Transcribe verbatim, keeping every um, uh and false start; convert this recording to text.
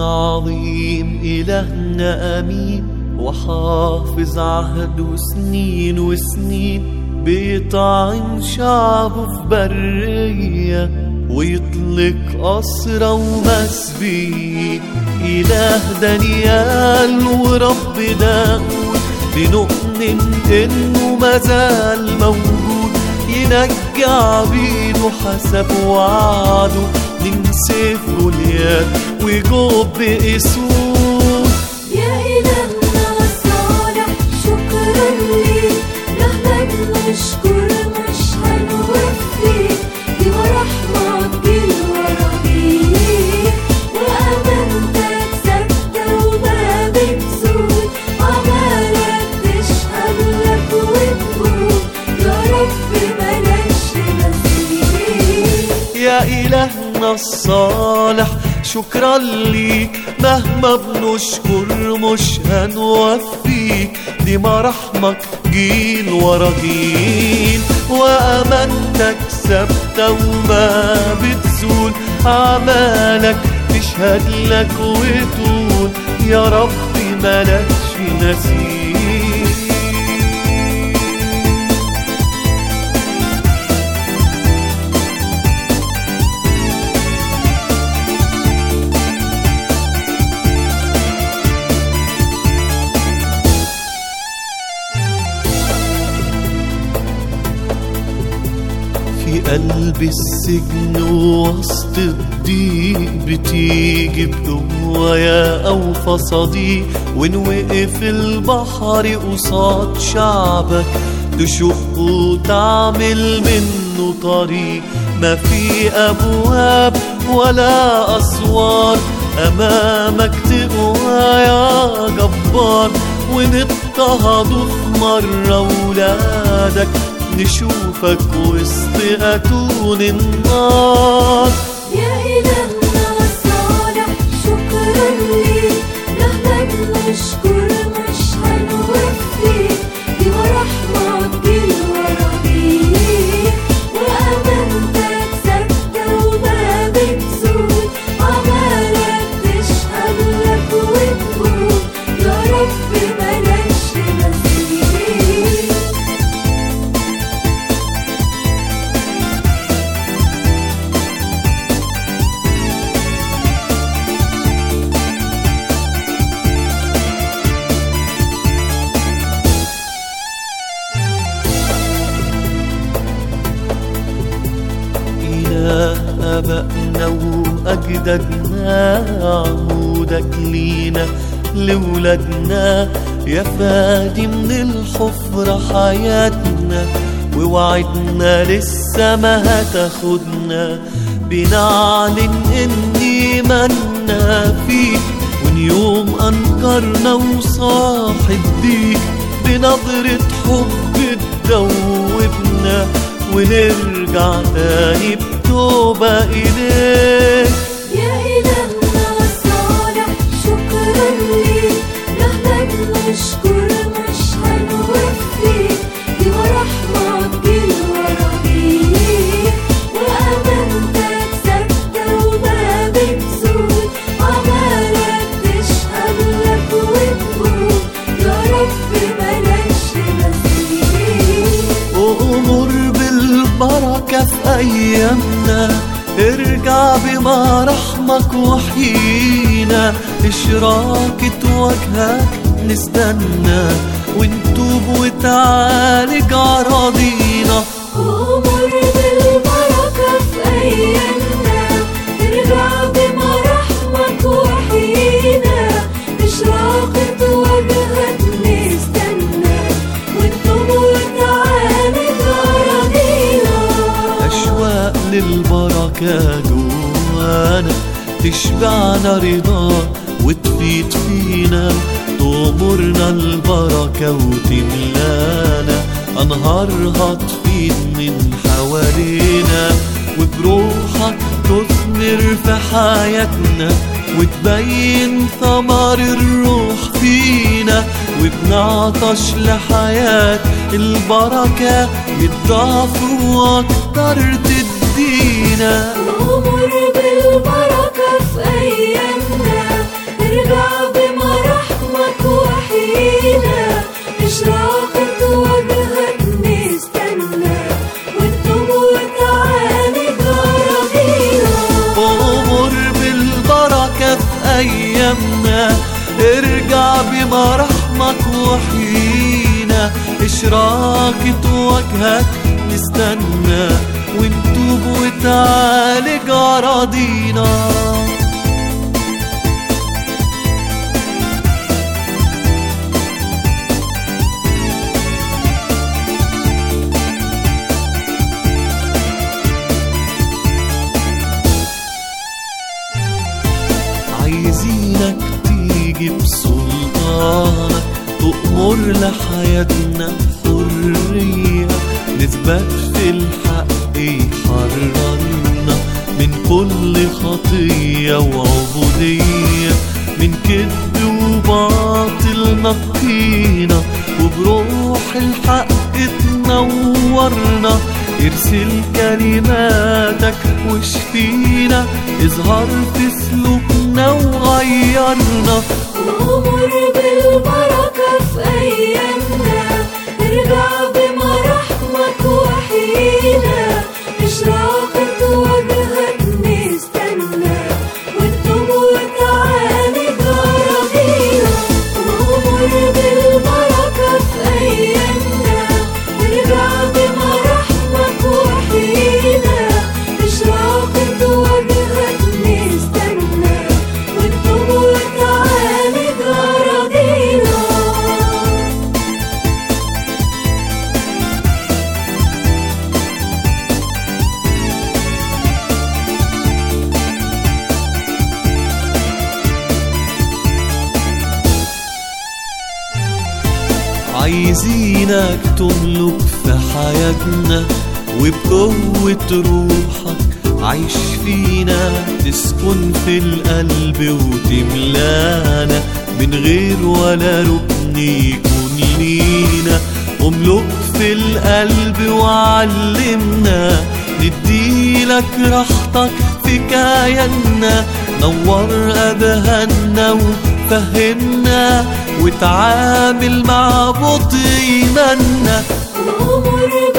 عظيم إلهنا أمين، وحافظ عهده سنين وسنين، بيطعم شعبه في برية ويطلق أسرى ومسبيين. إله دانيال ورب داود بنؤمن إنه مازال موجود، ينجي عبيده حسب وعده من سيف جوليات وجوب بأسود. يا إلهنا الصالح شكرا ليك، مهما نشكر مش هنوفيك، دي ورحمة جيل ورا جيل، وأمانتك ثابتة وما بتزول، أعمالك تشهد لك وتقول يا رب ملاش مثيل. يا إلهنا الصالح شكرا ليك، مهما بنشكر مش هنوفيك، دي مراحمك جيل ورا جيل، وأمانتك ثابتة وما بتزول، أعمالك تشهد لك وتقول يا ربي ملكش مثيل. في قلب السجن وسط الضيق بتيجي بقوة يا أوفى صديق، وإن وقف البحر قصاد شعبك تشق وتعمل منه طريق، ما في أبواب ولا أسوار أمامك تقوى يا جبار، وإن اضطهدوا في مرة ولادك نشوفك وسط أتون النار. يا إلهنا الصالح شكرا ليك، مهما نشكر مش هنوفيك، دي ورحمة جيل ورا جيل، وأمانتك ثابتة وما بتزول، أعمالك تشهد لك وتقول يا رب ملاش مثيل. آبائنا وأجدادنا عهودك لينا لولادنا، يا فادي من الحفرة حياتنا، ووعدنا لسه ما هتاخدنا، بنعلن إن إيماننا فيك، وإن يوم أنكرنا وصاحب بيك، بنظرة حب تدوبنا ونرجع تاني بتوبة إليك. يا إلهنا الصالح شكرا ليك، مهما نشكر مش هنوفيك، دي ورحمة جيل ورا جيل، وأمانتك ثابتة وما بتزول، أعمالك تشهد لك وتقول يا رب ملاش مثيل. وأمر بالبركة في أيامنا، ارجع بمراحمك وحيينا، إشراقة وجهك نستنى، ونتوب وتعالج أراضينا. وأمر بالبركة في أيامنا، ارجع بمراحمك وحيينا، إشراقة وجهك نستنى، ونتوب وتعالج أراضينا. أشواق للبركة جوانا تشبعنا رضا وتفيد فينا، تغمرنا البركة وتملانا، أنهارها تفيد من حوالينا، وبروحك تثمر في حياتنا، وتبين ثمر الروح فينا، وبنعطش لحياة البركة بالضعف وأكتر تدينا. وأمر بالبركة في أيامنا، إشراقة وجهك نستنى ونتوب وتعالج أراضينا. عايزينك تيجي بسلطانك تؤمر لحياتنا بحرية، نثبت في الحق يحررنا من كل خطية وعبودية، من كذب وباطل نقينا وبروح الحق تنورنا. ارسل كلماتك واشفينا، اظهر في سلوكنا وغيرنا. وأمر بالبركة في أيامنا، ارجع بمراحمك وحينا، إشراقة وجهك نستنى ونتوب وتعالج أراضينا. وأمر بالبركة في أيامنا، ارجع بمراحمك وحينا، إشراقة وجهك نستنى ونتوب وتعالج أراضينا. عايزينك تملك في حياتنا وبقوة روحك عيش فينا، تسكن في القلب وتملانا من غير ولا ركن يكون لينا. املك في القلب وعلمنا، نديلك راحتك في كياننا، نور أذهاننا وفهمنا وتعامل مع بطء إيماننا. وأمر